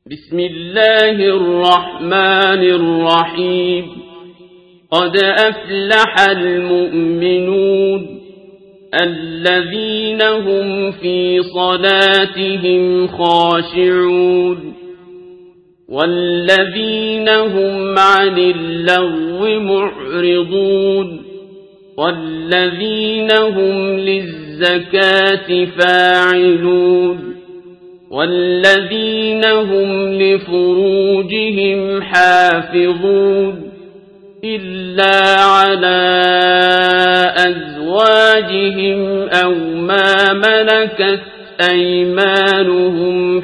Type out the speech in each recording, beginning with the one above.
بسم الله الرحمن الرحيم قد أفلح المؤمنون الذين هم في صلاتهم خاشعون والذين هم عن اللغو معرضون والذين هم للزكاة فاعلون والذين هم لفروجهم حافظون إلا على أزواجهم أو ما ملكت أيمانهم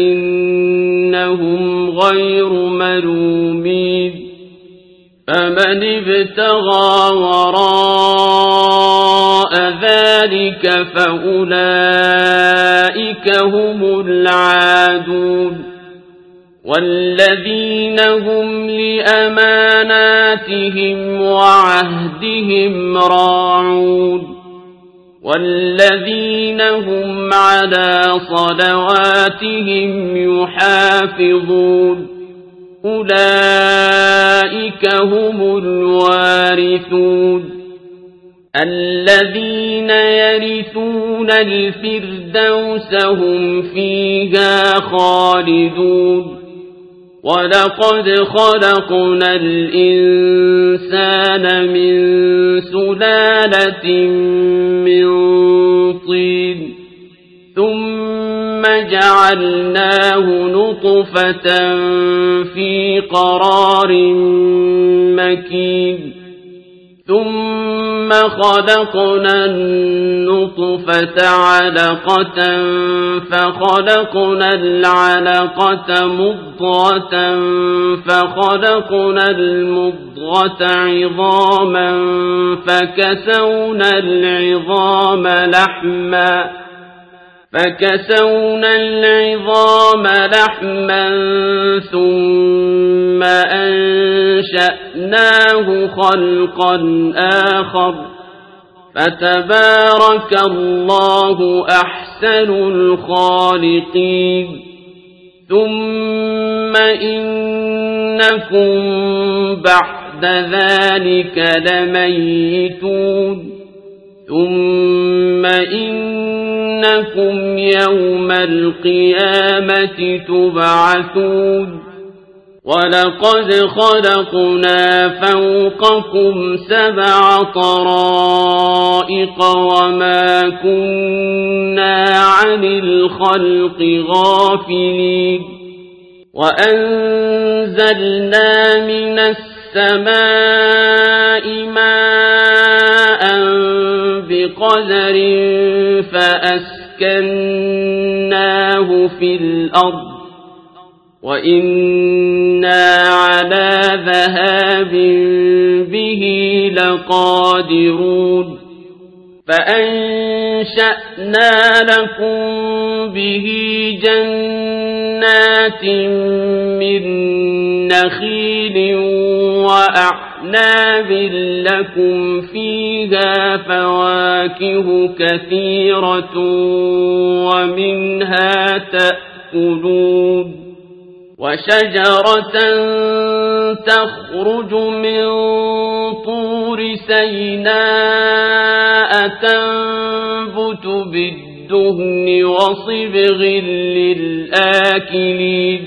فإنهم غير ملومين فمن ابتغى وراء ذلك فأولئك هم العادون والذين هم لأماناتهم وعهدهم راعون والذين هم على صلواتهم يحافظون أولئك هم الوارثون الذين يرثون الفردوس هم فيها خالدون ولقد خلقنا الإنسان من سلالة من طين ثم جعلناه نطفة في قرار مكين ثم خلقنا النطفة علقة فخلقنا العلقة مضغة فخلقنا المضغة عظاما فكسونا العظام لحما ثم أنشأناه خلقا آخر فتبارك الله أحسن الخالقين ثم إنكم بعد ذلك لميتون ثم إنكم يوم القيامة تبعثون ولقد خلقنا فوقكم 7 طرائق وما كنا عن الخلق غافلين وأنزلنا من السماء ماء بقدر فأسكناه في الأرض وإنا على ذهاب به لقادرون فأنشأنا لكم به جنات من نخيل وأعناب لكم فيها فواكه كثيرة ومنها تأكلون وشجرة تخرج من طور سيناء تنبت بالدهن وصبغ للآكلين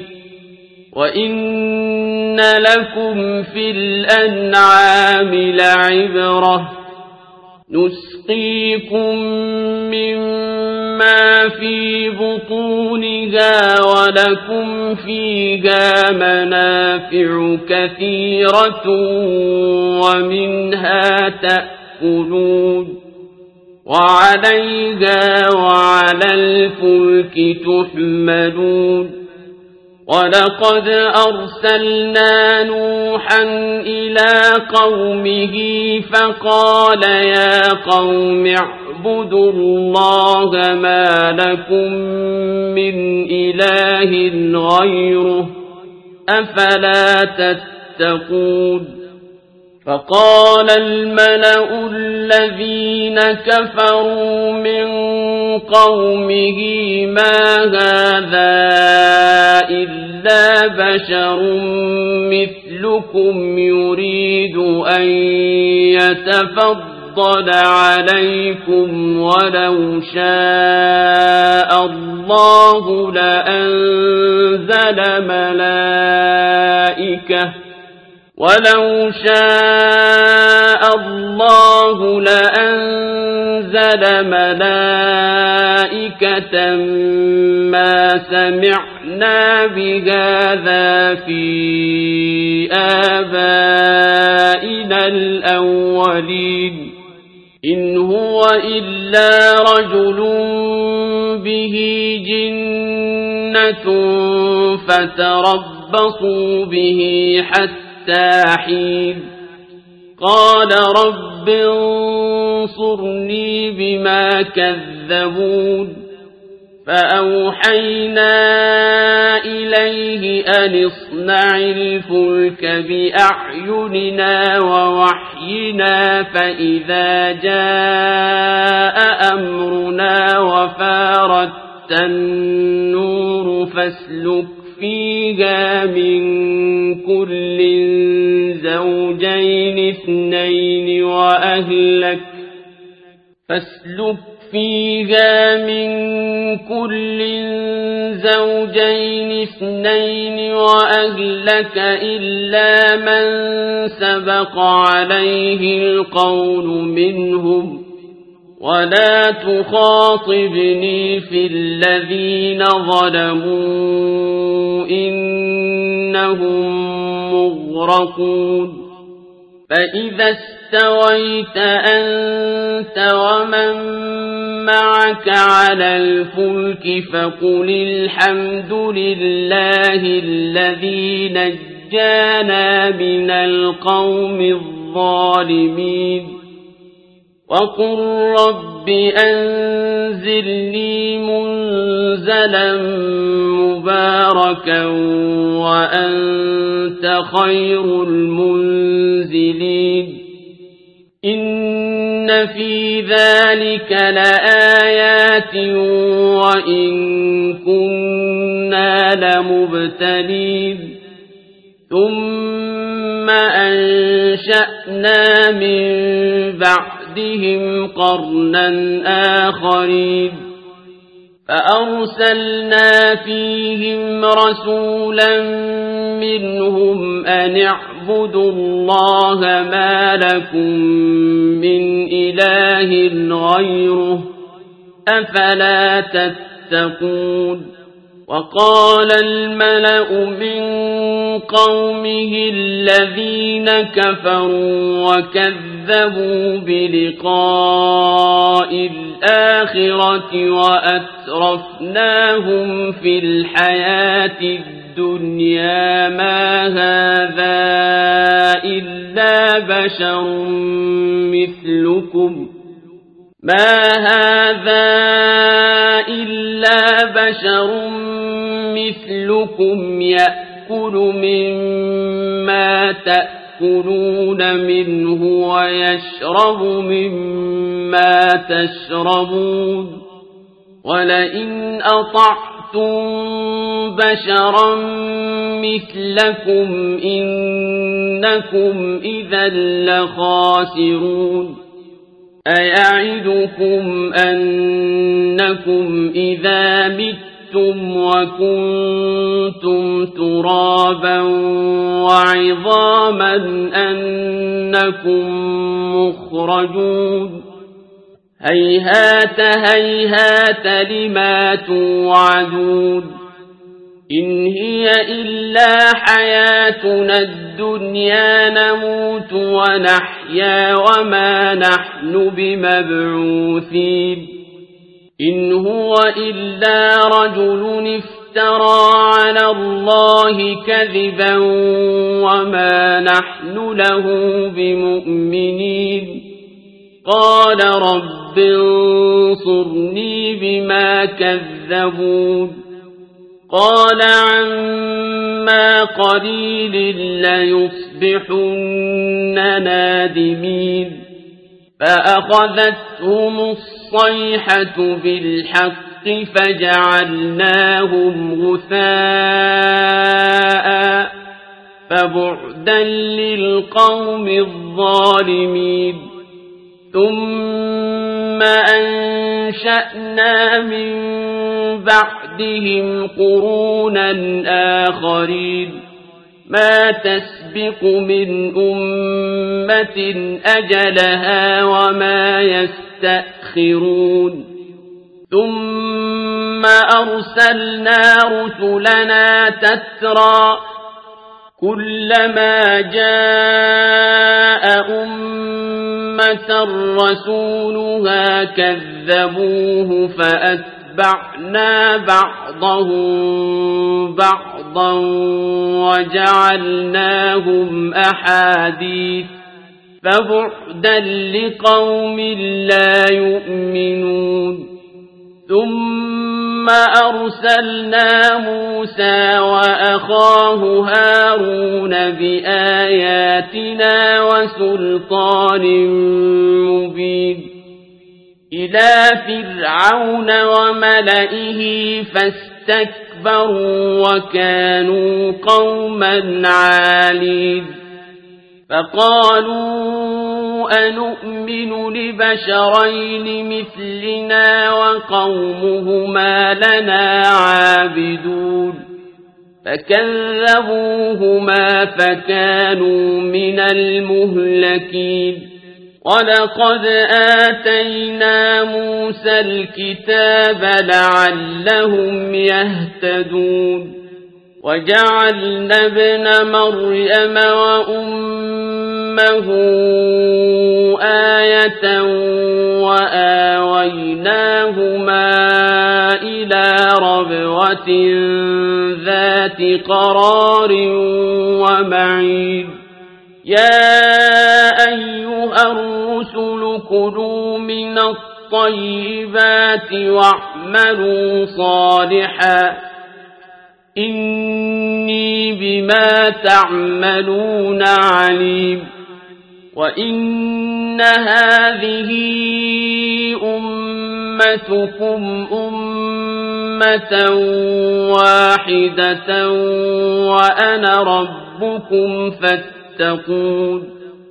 وإن لكم في الأنعام لعبرة نسقيكم مما في بطونها ولكم فيها منافع كثيرة ومنها تأكلون وعليها وعلى الفلك تحملون ولقد أرسلنا نوحا إلى قومه فقال يا قوم اعبدوا الله ما لكم من إله غيره أفلا تتقون فقال الملأ الذين كفروا من قومه ما هذا إلا بشر مثلكم يريد أن يتفضل عليكم ولو شاء الله لأنزل ملائكة ما سمعنا بهذا في آبائنا الأولين إن هو إلا رجل به جنة فتربصوا به حتى حين قال رب انصرني بما كذبون فأوحينا إليه أن اصنع الفلك بأعيننا ووحينا فإذا جاء أمرنا وفارت النور فاسلك فيها من كل زوجين اثنين وأهلك إلا من سبق عليه القول منهم ولا تخاطبني في الذين ظلموا إنهم مغرقون فإذا استويت أنت ومن معك على الفلك فقل الحمد لله الذي نجانا من القوم الظالمين وقل رب أنزلني منزلا مباركا وأنت خير المنزلين إن في ذلك لآيات وإن كنا لمبتلين ثم أنشأنا من بعدهم قرنا آخرين فأرسلنا فيهم رسولا منهم أن اعبدوا الله ما لكم من إله غيره أفلا تتقون وقال الملأ من قومه الذين كفروا وكذبوا بلقاء الآخرة وأترفناهم في الحياة الدنيا ما هذا إلا بشر مثلكم يأكل مما تأكلون منه ويشرب مما تشربون ولئن أطعتم بشرا مثلكم إنكم إذا لخاسرون أيعدكم أنكم إذا متم وكنتم ترابا وعظاما أنكم مخرجون هيهات هيهات لما توعدون إن هي إلا حياتنا الدنيا نموت ونحيا وما نحن بمبعوثين إن هو إلا رجل افترى على الله كذبا وما نحن له بمؤمنين قال رب انصرني بما كذبون قال عما قليل ليصبحن نادمين فأخذتهم الصيحة بالحق فجعلناهم غثاء فبعدا للقوم الظالمين ثم أنشأنا من بعدهم قرونا آخرين ما تسبق من أمة أجلها وما يستأخرون ثم أرسلنا رسلنا تترى كلما جاء أمة رسولها كذبوه فأتبعنا بعضهم بعضا وجعلناهم أحاديث فبعدا لقوم لا يؤمنون ثم أرسلنا موسى وأخاه هارون بآياتنا وسلطان مبين إلى فرعون وملئه فاستكبروا وكانوا قوما عالين فقالوا أنؤمن لبشرين مثلنا وقومهما لنا عابدون فكذبوهما فكانوا من المهلكين ولقد آتينا موسى الكتاب لعلهم يهتدون وجعلنا ابن مريم وأمه آية وآويناهما إلى ربوة ذات قرار ومعين يا أيها الرسل كلوا من الطيبات واعملوا صالحا إني بما تعملون عليم وإن هذه أمتكم أمة واحدة وأنا ربكم فاتقون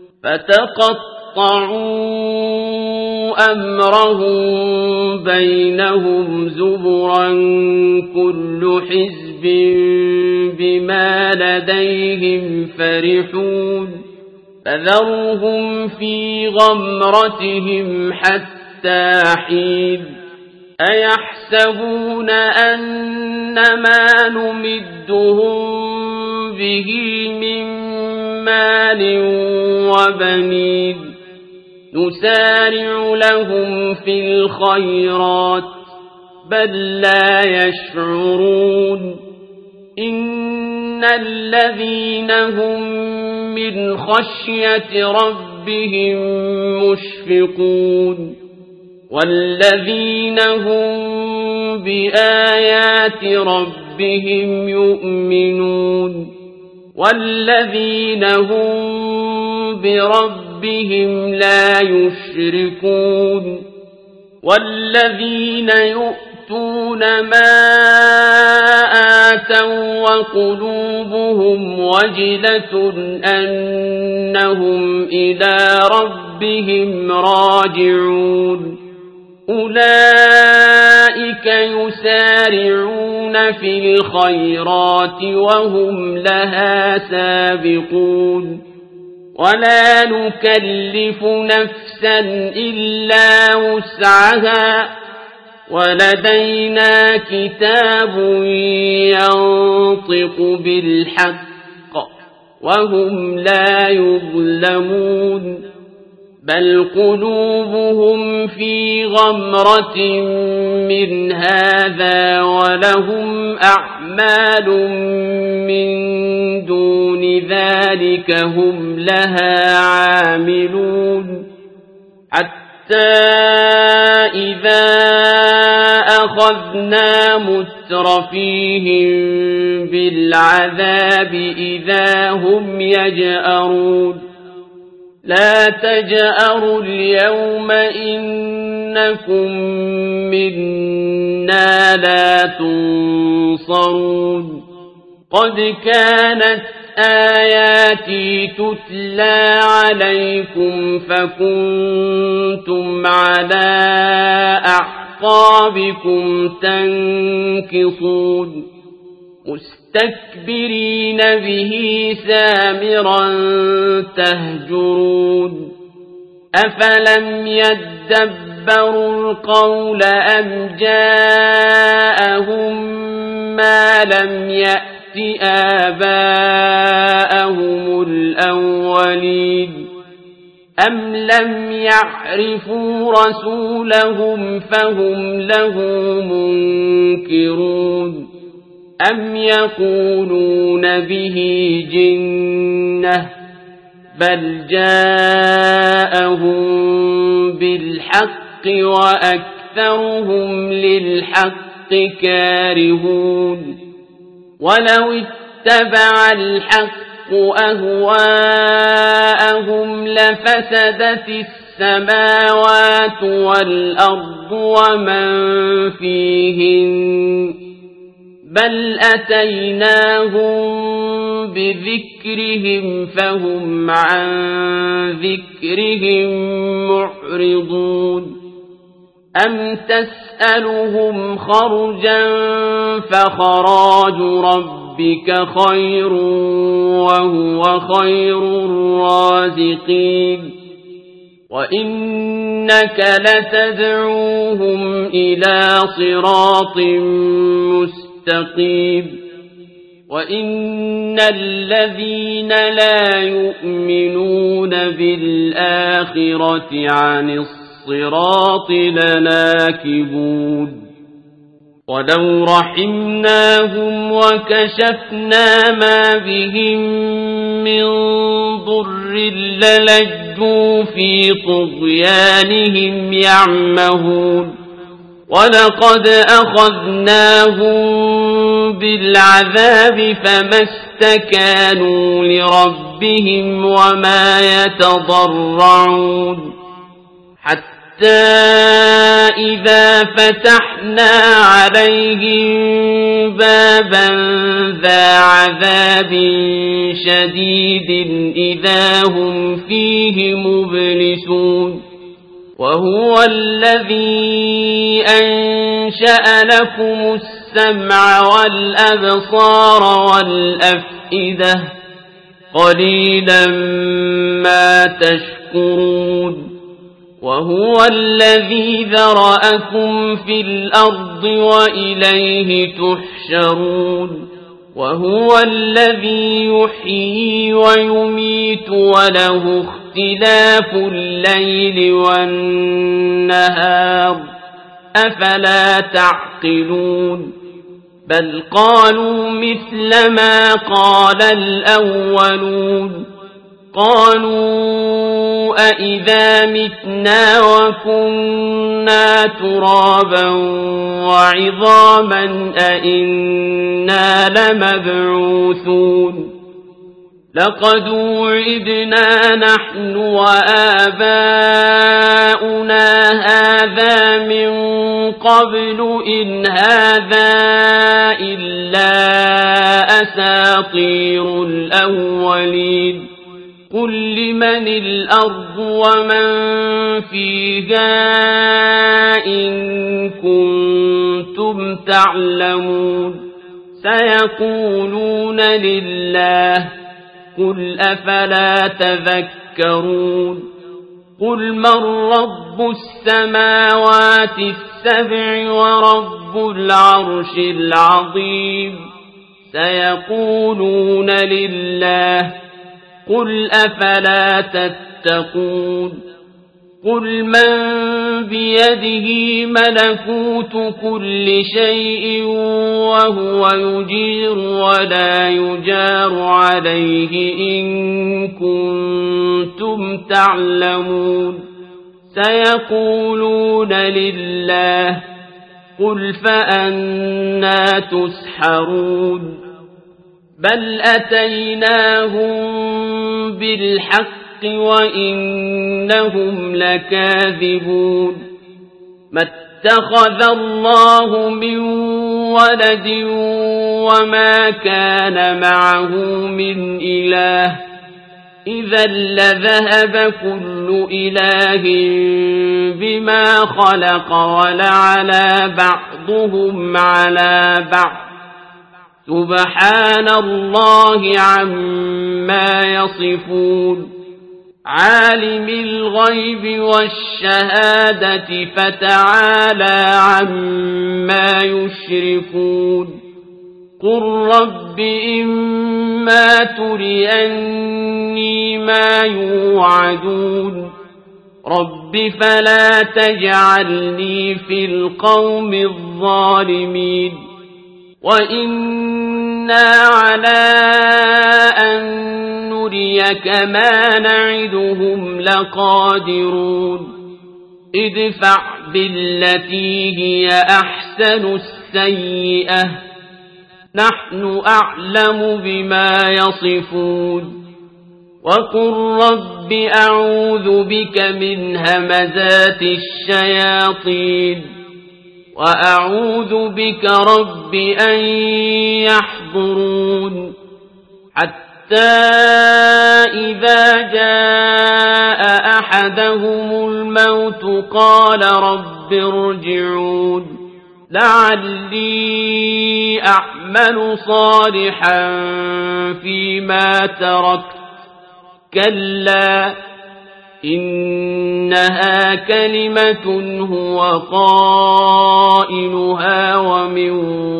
فتقطعوا أمرهم بينهم زبرا كل حزب بما لديهم فرحون فذرهم في غمرتهم حتى حين أيحسبون أن ما نمدهم به من مال وبنين نسارع لهم في الخيرات بل لا يشعرون إن الذين هم من خشية ربهم مشفقون والذين هم بآيات ربهم يؤمنون والذين هم بربهم لا يشركون والذين يؤتون ما آتوا وقلوبهم وجلة أنهم إلى ربهم راجعون أولئك يسارعون في الخيرات وهم لها سابقون ولا نكلف نفسا إلا وسعها ولدينا كتاب ينطق بالحق وهم لا يظلمون بل قلوبهم في غمرة من هذا ولهم أعمال من دون ذلك هم لها عاملون حتى إذا أخذنا مترفيهم بالعذاب إذا هم يجأرون لا تجأروا اليوم إنكم منا لا تنصرون قد كانت آياتي تتلى عليكم فكنتم على أعقابكم تنكصون مستكبرين به سامرا تهجرون أفلم يدبروا القول أم جاءهم ما لم يأت آباءهم الأولين أم لم يعرفوا رسولهم فهم له منكرون أم يقولون به جنة بل جاءهم بالحق وأكثرهم للحق كارهون ولو اتبع الحق أهواءهم لفسدت السماوات والأرض ومن فيهن بل أتيناهم بذكرهم فهم عن ذكرهم معرضون أم تسألهم خرجا فخراج ربك خير وهو خير الرازقين وإنك لتدعوهم إلى صراط مستقيم وإن الذين لا يؤمنون بالآخرة عن الصراط لناكبون ولو رحمناهم وكشفنا ما بهم من ضر للجوا في طغيانهم يعمهون ولقد أخذناهم بالعذاب فما استكانوا لربهم وما يتضرعون حتى إذا فتحنا عليهم بابا ذا عذاب شديد إذا هم فيه مبلسون وهو الذي أنشأ لكم السمع والأبصار والأفئدة قليلا ما تشكرون وهو الذي ذرأكم في الأرض وإليه تحشرون وهو الذي يحيي ويميت وله اختلاف الليل والنهار أفلا تعقلون بل قالوا مثل ما قال الأولون قالوا أئذا متنا وكنا ترابا وعظاما أئنا لمبعوثون لقد وعدنا نحن وآباؤنا هذا من قبل إن هذا إلا أساطير الأولين قل لمن الأرض ومن فيها إن كنتم تعلمون سيقولون لله قل أفلا تذكرون قل من رب السماوات السبع ورب العرش العظيم سيقولون لله قل أفلا تتقون قل من بيده ملكوت كل شيء وهو يجير ولا يجار عليه إن كنتم تعلمون سيقولون لله قل فأنى تسحرون بل أتيناهم بالحق وإنهم لكاذبون ما اتخذ الله من ولد وما كان معه من إله إذا لذهب كل إله بما خلق ولعلى بعضهم على بعض سبحان الله عما يصفون عالم الغيب والشهادة فتعالى عما يشركون قل رب إما تريني ما يوعدون رب فلا تجعلني في القوم الظالمين وإنا على أن نريك ما نعدهم لقادرون ادفع بالتي هي أحسن السيئة نحن أعلم بما يصفون وقل رب أعوذ بك من همزات الشياطين وأعوذ بك رب أن يحضرون حتى إذا جاء أحدهم الموت قال رب ارجعون لعلي أعمل صالحا فيما تركت كلا إنها كلمة هو قائلها ومن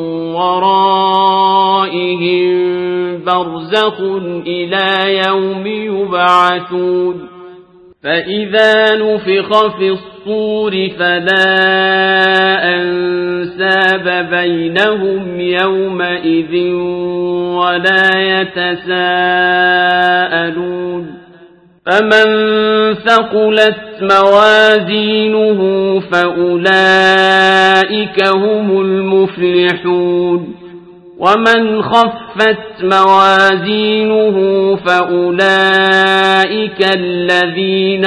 ورائهم برزخ إلى يوم يبعثون فإذا نفخ في الصور فلا أنساب بينهم يومئذ ولا يتساءلون فمن ثقلت موازينه فأولئك هم المفلحون ومن خفت موازينه فأولئك الذين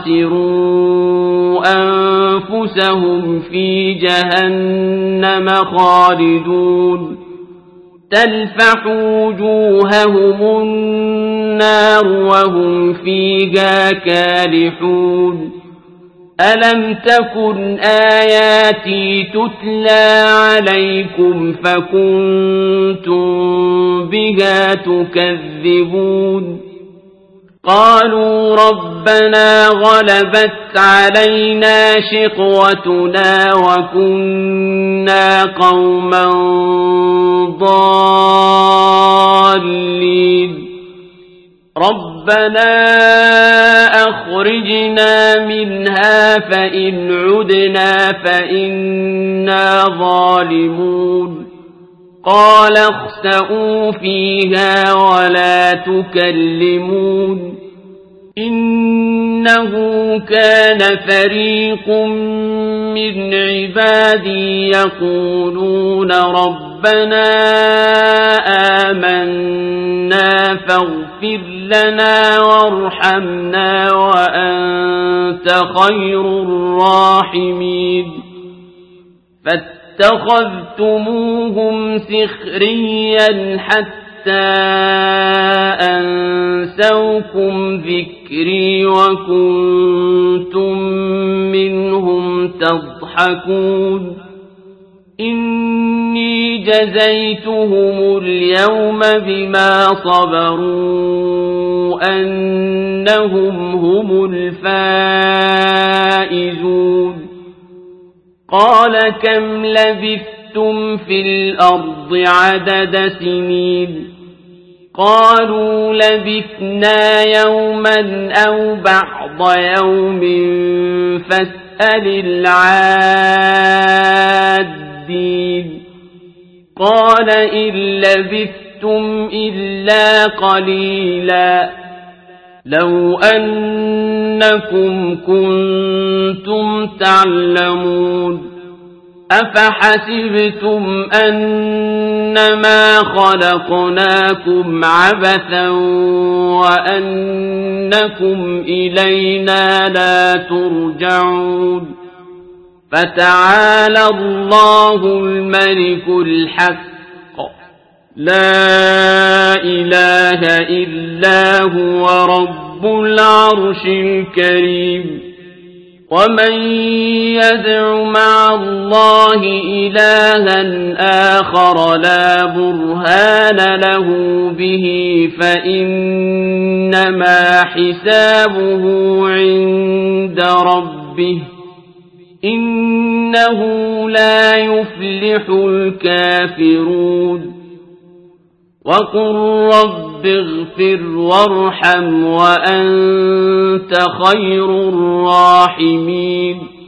خسروا أنفسهم في جهنم خالدون تلفح وجوههم النار وهم فيها كالحون ألم تكن آياتي تتلى عليكم فكنتم بها تكذبون قالوا ربنا غلبت علينا شقوتنا وكنا قوما ضالين ربنا أخرجنا منها فإن عدنا فإنا ظالمون قال اخسئوا فيها ولا تكلمون إنه كان فريق من عبادي يقولون ربنا آمنا فاغفر لنا وارحمنا وأنت خير الراحمين فاتخذتموهم سخريا حتى أنسوكم ذكري وكنتم منهم تضحكون إني جزيتهم اليوم بما صبروا أنهم هم الفائزون قال كم لبثتم في الأرض عدد سنين قالوا لبثنا يوما أو بعض يوم فاسأل العادين قال إن لبثتم إلا قليلا لو أنكم كنتم تعلمون أفحسبتم أنما خلقناكم عبثا وأنكم إلينا لا ترجعون فتعالى الله الملك الحق لا إله إلا هو رب العرش الكريم ومن يدع مع الله إلها آخر لا برهان له به فإنما حسابه عند ربه إنه لا يفلح الكافرون وقل رب اغفر وارحم وأنت خير الراحمين